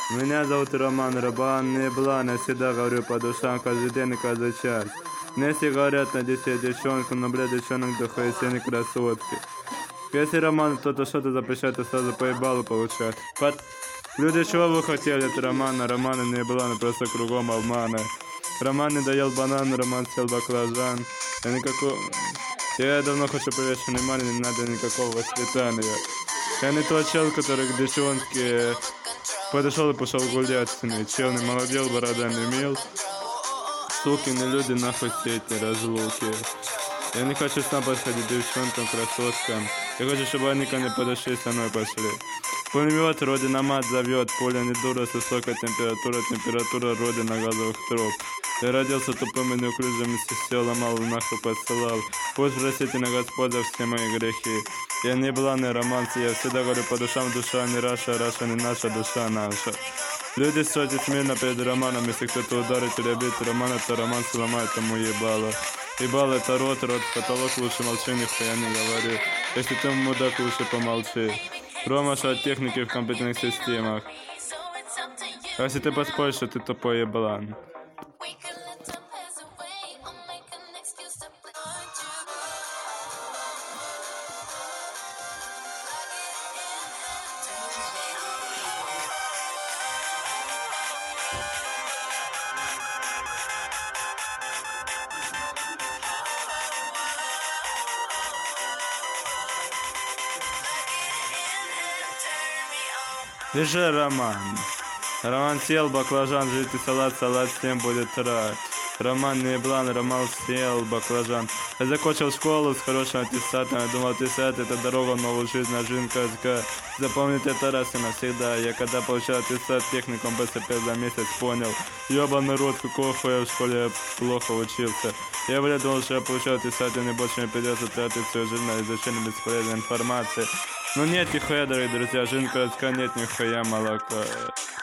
Меня зовут Роман не Блан, я всегда говорю по душам, каждый день и каждый час. Мне все говорят, найди себе девчонку, но, блядь, девчонок доходит все не красотки. Если Роман кто-то что-то запрещает, то сразу поебалу получает. Люди, чего вы хотели от Романа? Романа не Блан, просто кругом обмана. Роман не доел банан, Роман съел баклажан. Я давно хочу привлечь внимание, не надо никакого воспитания. Я не тот чел, который к девчонке подошел и пошел гулять с ней. Чел не молодел, борода не имел. Суки, не люди, нахуй все эти разлуки. Я не хочу сам подходить девчонкам, красоткам. Я хочу, чтобы они ко мне подошли, со мной пошли. Пулемет, родина мать зовет, поле не дура, с высокой температура родина газовых труб. Я родился тупым и неуклюжим, и все ломал, нахуй посылал. Пусть простите на Господа все мои грехи. Я не бланный романс, я всегда говорю по душам, душа не Раша, Раша не наша, душа наша. Люди стойте смирно перед романом, если кто-то ударит или обидит роман, то роман сломает ему ебало. Ебало это рот, потолок, лучше молчи, нихуя не говори. Если ты мудак, лучше помолчи. Рома, что от техники в компьютерных системах. А если ты поспоришь, что ты тупой еблан. Держи, Роман. Роман сел, баклажан, жидкий салат, салат всем будет рад. Роман не блан, Роман сел, баклажан. Я закончил школу с хорошим аттестатом. Я думал, аттестат это дорога в новую жизнь, а жизнь КСК. Запомните это раз и навсегда. Я когда получал аттестат техникум БСП за месяц, понял. Ёбаный рот, какого хуя в школе я плохо учился. Я, блядь, думал, что я получал аттестат, и мне больше не придется тратить свою жизнь на изучение бесполезной информации. Ну нет нихуя, дорогие друзья, жизнь КСК нет нихуя молока.